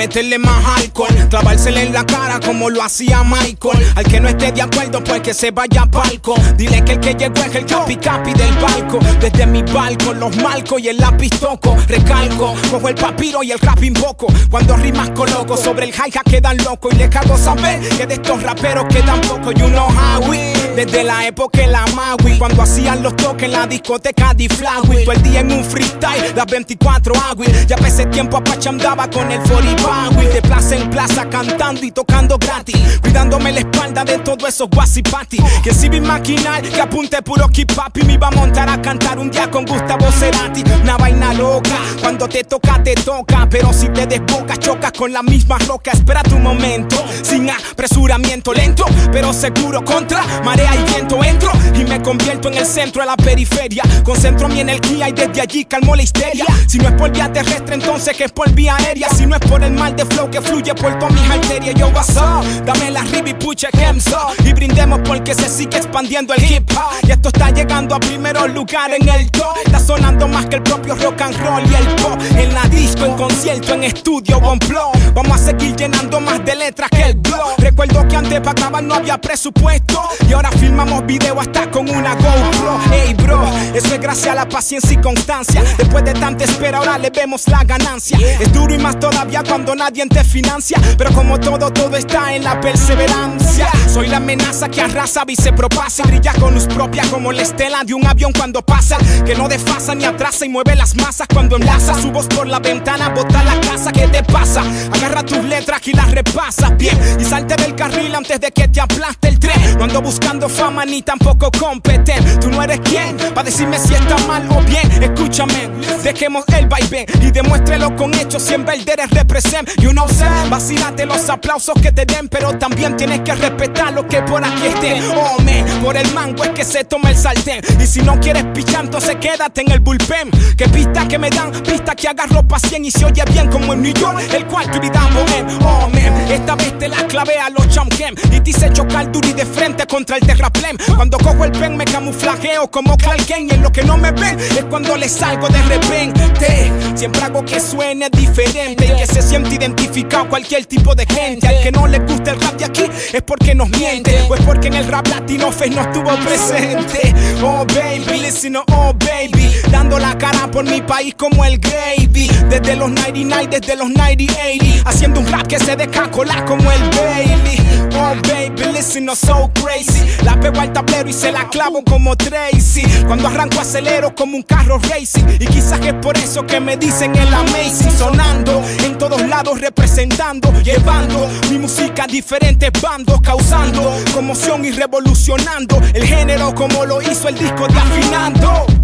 meterle más alcohol, clavársele en la cara como lo hacía Michael. Al que no esté de acuerdo, pues que se vaya a palco. Dile que el que llegó es el capi del barco. Desde mi barco, los marcos y el lápiz toco. Recalco, cojo el papiro y el rap invoco. Cuando rimas coloco, sobre el hi-hat quedan locos. Y les cago saber que de estos raperos quedan pocos. You know how we, desde la época de la Maui, cuando hacían los toques en la discoteca de Flagui. Todo el día en un freestyle, las 24 agui. Ya para ese tiempo Apache andaba con el 40 bagui. De plaza en plaza cantando y tocando gratis, cuidándome la espalda de todos esos guasipati. Que si vi maquinar, que apunte puro keep up. Y me iba a montar a cantar un día con Gustavo Cerati. Una vaina loca, cuando te toca, pero si te desbocas, chocas con la misma roca. Espera tu momento, sin apresuramiento, lento, pero seguro, contra marea y viento. Entro y me convierto en el centro de la periferia. Concentro mi energía y desde allí calmo la histeria. Si no es por vía terrestre, entonces que es por vía aérea. Si no es por el mal de flow que fluye por todas mis arterias. Yo what's up, dame la rib y puche Kemso. Y brindemos porque se sigue expandiendo el hip hop. Y esto está llegando a primeros lugares en el top. Está sonando más que el propio rock and roll y el pop. En la disco, en concierto, en estudio, on flow. Vamos a seguir llenando más de letras que el blog. Recuerdo que antes para grabar no había presupuesto, y ahora filmamos video hasta con una GoPro. Ey bro, eso es gracias a la paciencia y constancia. Después de tanta espera ahora le vemos la ganancia. Es duro y más todavía cuando nadie te financia, pero como todo está en la perseverancia. Soy la amenaza que arrasa y se propasa y brilla con luz propia como la estela de un avión cuando pasa, que no desfasa ni atrasa y mueve las masas cuando enlaza su voz por la ventana, bota la casa. ¿Qué te pasa? Agarra tus letras y las repasas bien y salte del carril antes de que te aplaste el tren. No ando buscando fama ni tampoco competente. Tú no eres quien para decirme si está mal o bien. Escúchame, dejemos el vaivén y demuéstrelo con hechos. Si en verdad eres represent, you know sé, vacílate los aplausos que te den, pero también tienes que respetar lo que por aquí estén. Oh man, por el mango es que se toma el sartén. Y si no quieres pichar, entonces quédate en el bullpen. Que pista que me dan, pista que agarro pa' 100 y se oye bien como en New York, el cual tú gritamos en. Oh man, esta vez te la clavé a los chamkem y te hice chocar duro y de frente contra el terraplén. Cuando cojo el pen me camuflajeo como Clark Kent, y en lo que no me ven es cuando le salgo de repente. Siempre hago que suene diferente y que se siente identificado cualquier tipo de gente. Al que no le gusta el rap de aquí es porque nos miente, o es porque en el rap latino Face no estuvo presente. Oh baby, listen, oh baby, dando la cara por mi país como el gravy. Desde los 99, desde los 90, haciendo un rap que se deja colar como el Bailey. Oh baby, listen, no so crazy. La pego al tablero y se la clavo como Tracy. Cuando arranco acelero como un carro racing, y quizás es por eso que me dicen el amazing. Sonando en todos lados, representando, llevando mi música a diferentes bandos, causando conmoción y revolucionando el género como lo hizo el disco de Afinando.